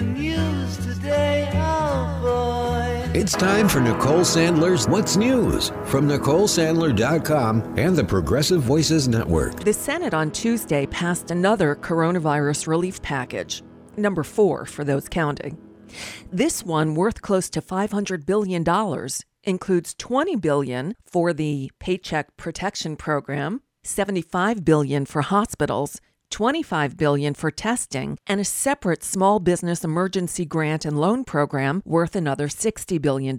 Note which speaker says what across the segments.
Speaker 1: the news today, oh boy.
Speaker 2: It's time for Nicole Sandler's What's News from NicoleSandler.com and the Progressive Voices Network.
Speaker 3: The Senate on Tuesday passed another coronavirus relief package, number 4 for those counting. This one, worth close to $500 billion, includes $20 billion for the Paycheck Protection Program, $75 billion for hospitals, $25 billion for testing, and a separate small business emergency grant and loan program worth another $60 billion.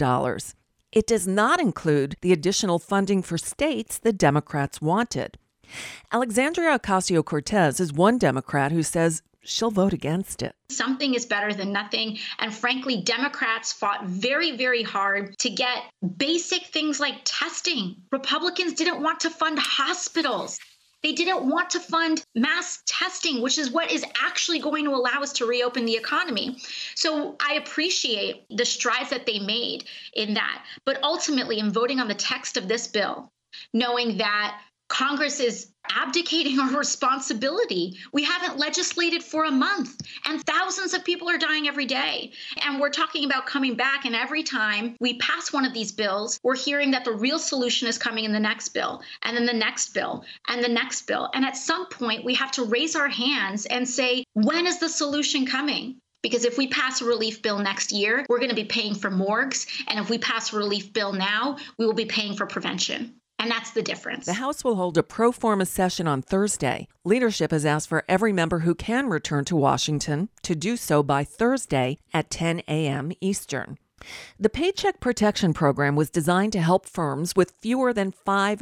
Speaker 3: It does not include the additional funding for states the Democrats wanted. Alexandria Ocasio-Cortez is one Democrat who says she'll vote against it.
Speaker 4: Something is better than nothing. And frankly, Democrats fought very, very hard to get basic things like testing. Republicans didn't want to fund hospitals. They didn't want to fund mass testing, which is what is actually going to allow us to reopen the economy. So I appreciate the strides that they made in that. But ultimately, in voting on the text of this bill, knowing that Congress is abdicating our responsibility. We haven't legislated for a month, and thousands of people are dying every day. And we're talking about coming back, and every time we pass one of these bills, we're hearing that the real solution is coming in the next bill, and then the next bill, and the next bill. And at some point, we have to raise our hands and say, when is the solution coming? Because if we pass a relief bill next year, we're going to be paying for morgues. And if we pass a relief bill now, we will be paying for prevention. And that's the difference.
Speaker 3: The House will hold a pro forma session on Thursday. Leadership has asked for every member who can return to Washington to do so by Thursday at 10 a.m. Eastern. The Paycheck Protection Program was designed to help firms with fewer than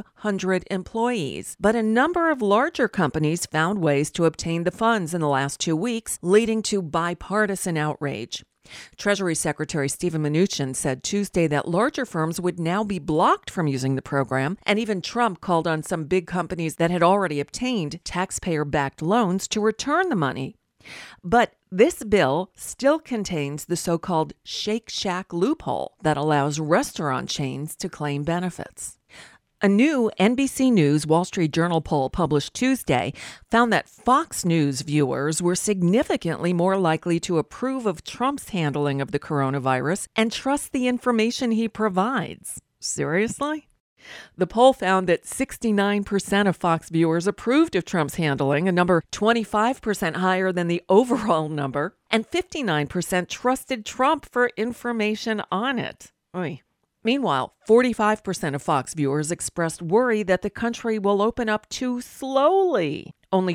Speaker 3: 500 employees, but a number of larger companies found ways to obtain the funds in the last 2 weeks, leading to bipartisan outrage. Treasury Secretary Steven Mnuchin said Tuesday that larger firms would now be blocked from using the program, and even Trump called on some big companies that had already obtained taxpayer-backed loans to return the money. But this bill still contains the so-called Shake Shack loophole that allows restaurant chains to claim benefits. A new NBC News Wall Street Journal poll published Tuesday found that Fox News viewers were significantly more likely to approve of Trump's handling of the coronavirus and trust the information he provides. Seriously? The poll found that 69% of Fox viewers approved of Trump's handling, a number 25% higher than the overall number, and 59% trusted Trump for information on it. Oy. Meanwhile, 45% of Fox viewers expressed worry that the country will open up too slowly. Only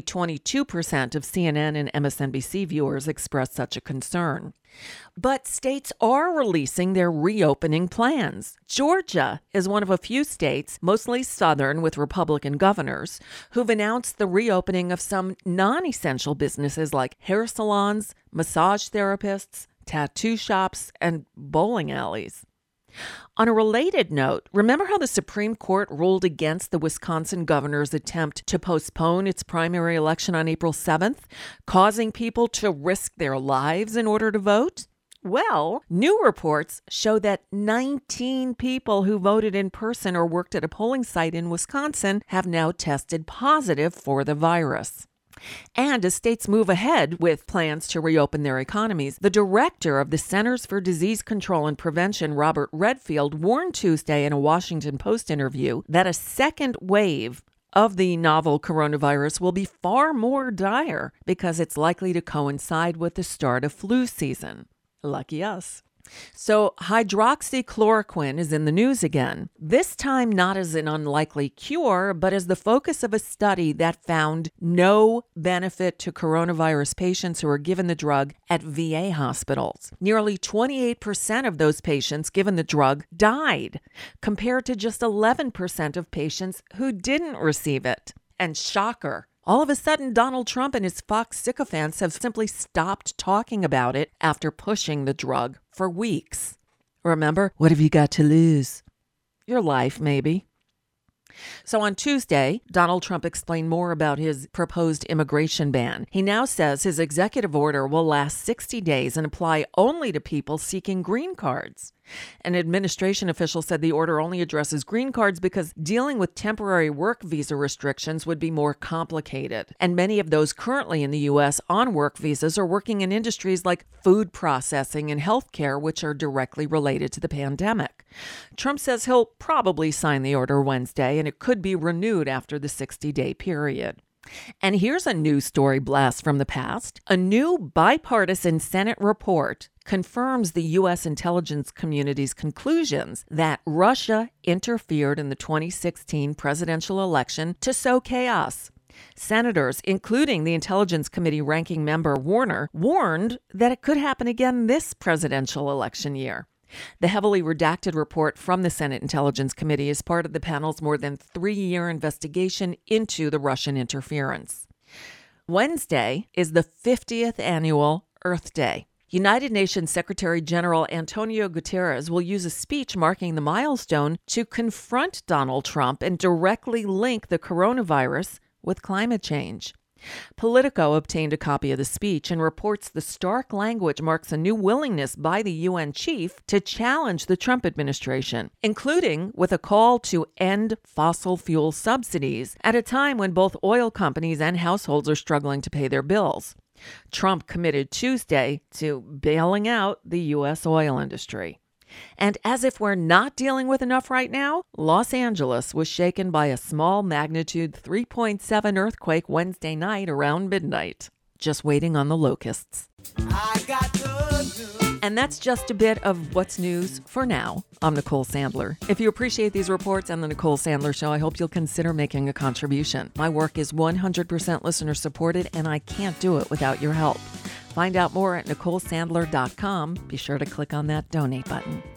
Speaker 3: 22% of CNN and MSNBC viewers expressed such a concern. But states are releasing their reopening plans. Georgia is one of a few states, mostly southern with Republican governors, who've announced the reopening of some non-essential businesses like hair salons, massage therapists, tattoo shops, and bowling alleys. On a related note, remember how the Supreme Court ruled against the Wisconsin governor's attempt to postpone its primary election on April 7th, causing people to risk their lives in order to vote? Well, new reports show that 19 people who voted in person or worked at a polling site in Wisconsin have now tested positive for the virus. And as states move ahead with plans to reopen their economies, the director of the Centers for Disease Control and Prevention, Robert Redfield, warned Tuesday in a Washington Post interview that a second wave of the novel coronavirus will be far more dire because it's likely to coincide with the start of flu season. Lucky us. So hydroxychloroquine is in the news again, this time not as an unlikely cure, but as the focus of a study that found no benefit to coronavirus patients who were given the drug at VA hospitals. Nearly 28% of those patients given the drug died, compared to just 11% of patients who didn't receive it. And shocker, all of a sudden, Donald Trump and his Fox sycophants have simply stopped talking about it after pushing the drug for weeks. Remember, what have you got to lose? Your life, maybe. So on Tuesday, Donald Trump explained more about his proposed immigration ban. He now says his executive order will last 60 days and apply only to people seeking green cards. An administration official said the order only addresses green cards because dealing with temporary work visa restrictions would be more complicated. And many of those currently in the U.S. on work visas are working in industries like food processing and healthcare, which are directly related to the pandemic. Trump says he'll probably sign the order Wednesday, and it could be renewed after the 60-day period. And here's a news story blast from the past. A new bipartisan Senate report confirms the U.S. intelligence community's conclusions that Russia interfered in the 2016 presidential election to sow chaos. Senators, including the Intelligence Committee ranking member Warner, warned that it could happen again this presidential election year. The heavily redacted report from the Senate Intelligence Committee is part of the panel's more than 3-year investigation into the Russian interference. Wednesday is the 50th annual Earth Day. United Nations Secretary General Antonio Guterres will use a speech marking the milestone to confront Donald Trump and directly link the coronavirus with climate change. Politico obtained a copy of the speech and reports the stark language marks a new willingness by the UN chief to challenge the Trump administration, including with a call to end fossil fuel subsidies at a time when both oil companies and households are struggling to pay their bills. Trump committed Tuesday to bailing out the U.S. oil industry. And as if we're not dealing with enough right now, Los Angeles was shaken by a small magnitude 3.7 earthquake Wednesday night around midnight. Just waiting on the locusts. And that's just a bit of what's news for now. I'm Nicole Sandler. If you appreciate these reports and the Nicole Sandler Show, I hope you'll consider making a contribution. My work is 100% listener supported, and I can't do it without your help. Find out more at NicoleSandler.com. Be sure to click on that donate button.